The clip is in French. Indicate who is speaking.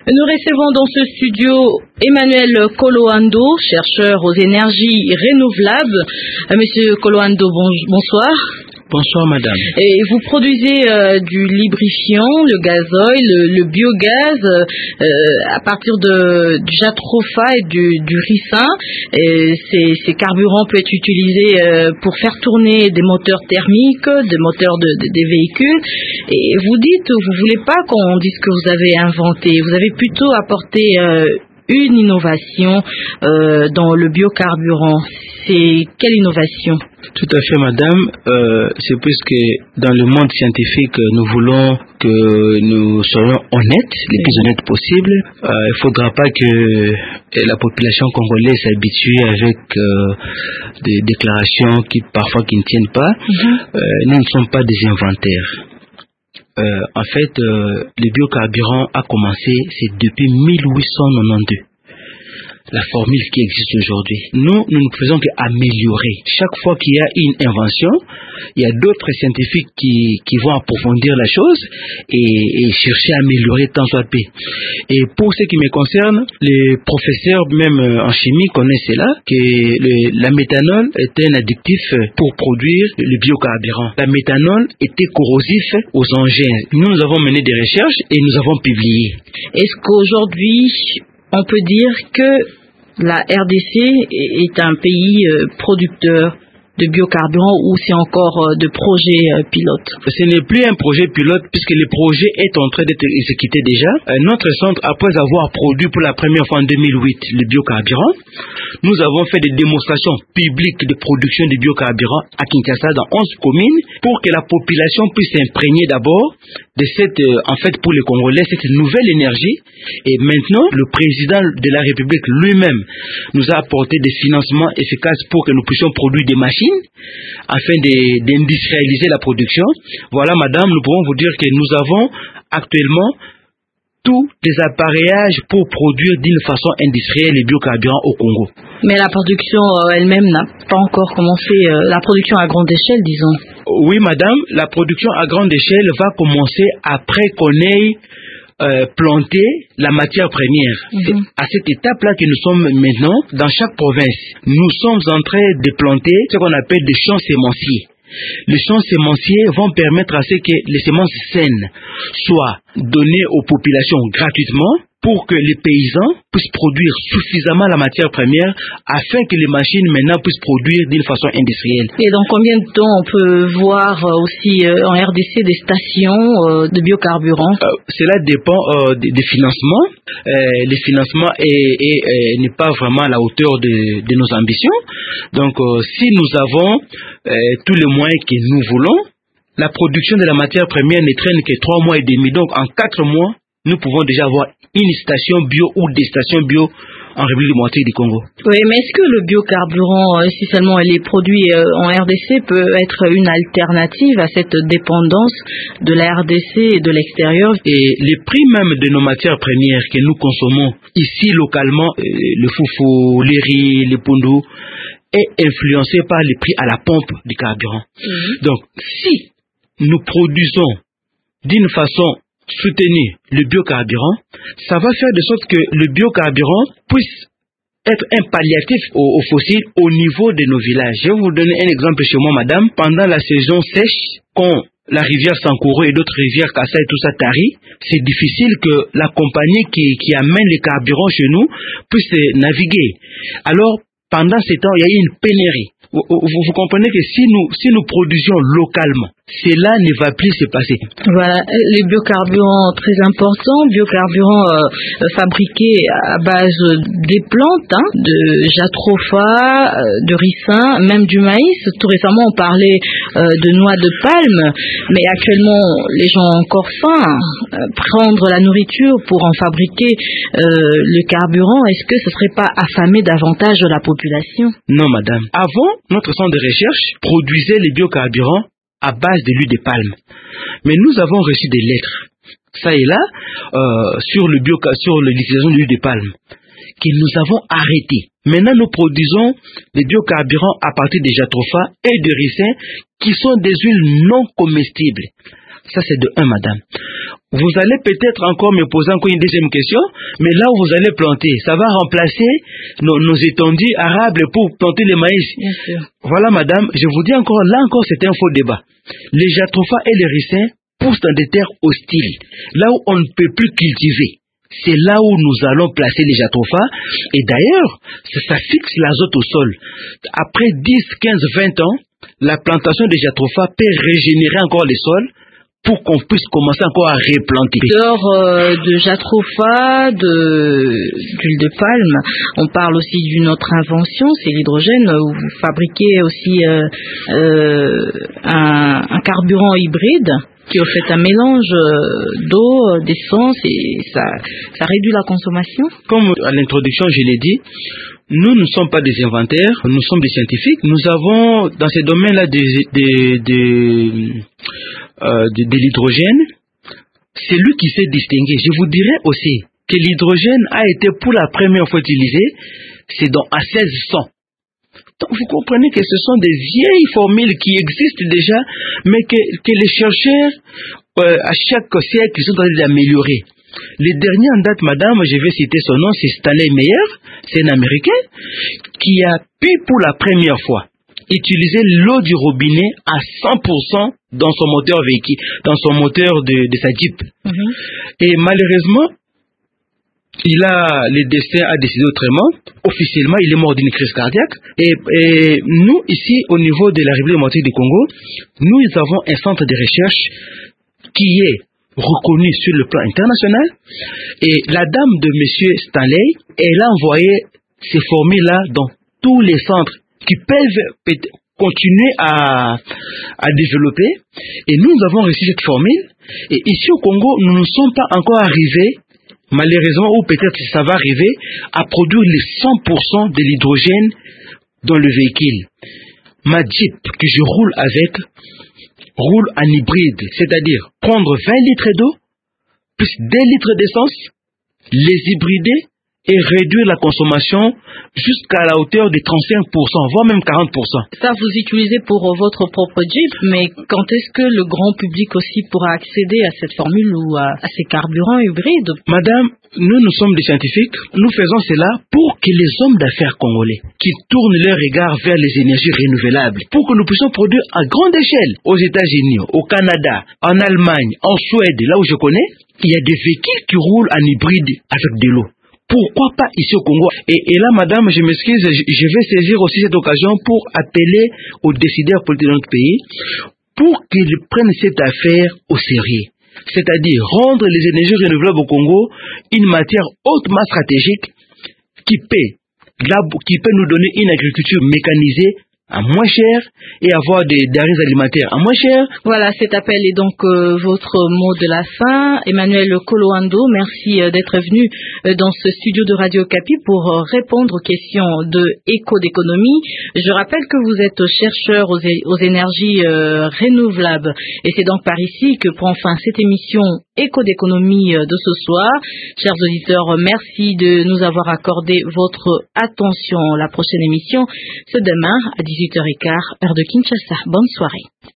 Speaker 1: Nous recevons dans ce studio Emmanuel Koloando, chercheur aux énergies renouvelables. Monsieur Koloando, bonsoir.
Speaker 2: Bonsoir madame.
Speaker 1: Et vous produisez du lubrifiant, le gazoil, le biogaz à partir du jatropha et du ricin. Ces carburants peuvent être utilisés pour faire tourner des moteurs thermiques, des moteurs des véhicules. Et vous dites, vous voulez pas qu'on dise que vous avez inventé, vous avez plutôt apporté une innovation dans le biocarburant. C'est quelle innovation?
Speaker 2: Tout à fait madame, c'est puisque dans le monde scientifique nous voulons que nous soyons honnêtes, les plus honnêtes possibles. Il ne faudra pas que la population congolaise s'habitue avec des déclarations qui ne tiennent pas. Nous ne sommes pas des inventaires. En fait, le biocarburant a commencé, c'est depuis 1892. La formule qui existe aujourd'hui. Nous ne faisons qu'améliorer. Chaque fois qu'il y a une invention, il y a d'autres scientifiques qui vont approfondir la chose et chercher à améliorer tant soit peu. Et pour ce qui me concerne, les professeurs, même en chimie, connaissent cela, que la méthanol est un additif pour produire le biocarburant. La méthanol était corrosif aux engins. Nous avons mené des recherches et nous avons publié.
Speaker 1: Est-ce qu'aujourd'hui, on peut dire que la RDC est un pays producteur de biocarburant ou c'est encore de projets pilotes?
Speaker 2: Ce n'est plus un projet pilote puisque le projet est en train d'être exécuté déjà. Notre centre, après avoir produit pour la première fois en 2008 le biocarburant, nous avons fait des démonstrations publiques de production de biocarburant à Kinshasa dans 11 communes pour que la population puisse s'imprégner d'abord de cette, en fait pour les Congolais, cette nouvelle énergie. Et maintenant, le président de la République lui-même nous a apporté des financements efficaces pour que nous puissions produire des machines afin d'industrialiser la production. Voilà madame, nous pouvons vous dire que nous avons actuellement tous les appareillages pour produire d'une façon industrielle les biocarburants au Congo.
Speaker 1: Mais la production elle-même n'a pas encore commencé, la production à grande échelle, disons.
Speaker 2: Oui madame, la production à grande échelle va commencer après qu'on ait planté la matière première. C'est à cette étape-là que nous sommes maintenant dans chaque province. Nous sommes en train de planter ce qu'on appelle des champs sémenciers. Les champs sémenciers vont permettre à ce que les semences saines soient données aux populations gratuitement pour que les paysans puissent produire suffisamment la matière première afin que les machines maintenant puissent produire d'une façon industrielle.
Speaker 1: Et dans combien de temps on peut voir aussi en RDC des stations de biocarburant?
Speaker 2: Cela dépend des financements. Les financements n'est pas vraiment à la hauteur de nos ambitions. Donc si nous avons tous les moyens que nous voulons, la production de la matière première ne traîne que 3 mois et demi. Donc en 4 mois, nous pouvons déjà avoir une station bio ou des stations bio en République démocratique du Congo.
Speaker 1: Oui, mais est-ce que le biocarburant, si seulement il est produit en RDC, peut être une alternative à cette dépendance de la RDC et de l'extérieur?
Speaker 2: Et les prix même de nos matières premières que nous consommons ici localement, le foufou, les riz, les pondou, est influencé par les prix à la pompe du carburant. Donc, si nous produisons d'une façon soutenue le biocarburant, ça va faire de sorte que le biocarburant puisse être un palliatif aux fossiles au niveau de nos villages. Je vais vous donner un exemple chez moi, madame. Pendant la saison sèche, quand la rivière Sankoro et d'autres rivières, Kassa et tout ça tarit, c'est difficile que la compagnie qui amène les carburants chez nous puisse naviguer. Alors, pendant ces temps, il y a eu une pénurie. Vous comprenez que si nous produisions localement, cela ne va plus se passer.
Speaker 1: Voilà, les biocarburants très importants, biocarburants fabriqués à base des plantes, de jatropha, de ricin, même du maïs. Tout récemment, on parlait de noix de palme, mais actuellement, les gens ont encore faim. Prendre la nourriture pour en fabriquer le carburant, est-ce que ce ne serait pas affamer davantage la population?
Speaker 2: Non, madame. Avant, notre centre de recherche produisait les biocarburants à base de l'huile de palme. Mais nous avons reçu des lettres, ça et là, sur l'utilisation de l'huile de palme, que nous avons arrêté. Maintenant, nous produisons des biocarburants à partir des jatropha et de ricin, qui sont des huiles non comestibles. Ça, c'est de un, madame. vous allez peut-être encore me poser encore une deuxième question, mais là où vous allez planter, ça va remplacer nos étendues arables pour planter le maïs.
Speaker 1: Bien sûr.
Speaker 2: Voilà, madame, je vous dis encore, là encore, c'est un faux débat. Les jatropha et les ricins poussent dans des terres hostiles, là où on ne peut plus cultiver. C'est là où nous allons placer les jatropha. Et d'ailleurs, ça fixe l'azote au sol. Après 10, 15, 20 ans, la plantation des jatropha peut régénérer encore les sols pour qu'on puisse commencer encore à replanter.
Speaker 1: Dehors de jatropha, d'huile de palme, on parle aussi d'une autre invention, c'est l'hydrogène, où vous fabriquez aussi un carburant hybride qui est en fait un mélange d'eau, d'essence, et ça réduit la consommation.
Speaker 2: Comme à l'introduction je l'ai dit, nous ne sommes pas des inventaires, nous sommes des scientifiques. Nous avons dans ces domaines-là de l'hydrogène, c'est lui qui s'est distingué. Je vous dirais aussi que l'hydrogène a été pour la première fois utilisé, c'est à 1600. Donc vous comprenez que ce sont des vieilles formules qui existent déjà, mais que les chercheurs, à chaque siècle, ils sont en train d'améliorer. Le dernier en date, madame, je vais citer son nom, c'est Stanley Meyer, c'est un Américain, qui a pu pour la première fois utiliser l'eau du robinet à 100% dans son moteur véhicule, dans son moteur de sa Jeep. Et malheureusement, le destin a décidé autrement. Officiellement, il est mort d'une crise cardiaque. Et nous, ici, au niveau de la République démocratique du Congo, nous avons un centre de recherche qui est reconnu sur le plan international. Et la dame de M. Stanley, elle a envoyé ces formules-là dans tous les centres qui peuvent continuer à développer. Et nous avons reçu cette formule. Et ici au Congo, nous ne sommes pas encore arrivés, malheureusement, ou peut-être ça va arriver, à produire les 100% de l'hydrogène dans le véhicule. Ma Jeep que je roule avec roule en hybride, c'est-à-dire prendre 20 litres d'eau plus 2 litres d'essence, les hybrider et réduire la consommation jusqu'à la hauteur de 35%, voire même 40%.
Speaker 1: Ça, vous utilisez pour votre propre Jeep, mais quand est-ce que le grand public aussi pourra accéder à cette formule ou à ces carburants hybrides?
Speaker 2: Madame, nous sommes des scientifiques, nous faisons cela pour que les hommes d'affaires congolais qui tournent leur regard vers les énergies renouvelables, pour que nous puissions produire à grande échelle aux États-Unis, au Canada, en Allemagne, en Suède, là où je connais, il y a des véhicules qui roulent en hybride avec de l'eau. Pourquoi pas ici au Congo? Et là, madame, je m'excuse, je vais saisir aussi cette occasion pour appeler aux décideurs politiques de notre pays pour qu'ils prennent cette affaire au sérieux. C'est-à-dire rendre les énergies renouvelables au Congo une matière hautement stratégique qui peut nous donner une agriculture mécanisée à moins cher et avoir des denrées alimentaires à moins cher.
Speaker 1: Voilà, cet appel est donc votre mot de la fin. Emmanuel Koloando, merci d'être venu dans ce studio de Radio Okapi pour répondre aux questions de Éco d'économie. Je rappelle que vous êtes chercheur aux énergies renouvelables et c'est donc par ici que prend fin cette émission Éco d'économie de ce soir. Chers auditeurs, merci de nous avoir accordé votre attention. La prochaine émission, c'est demain à 18h15, heure de Kinshasa. Bonne soirée.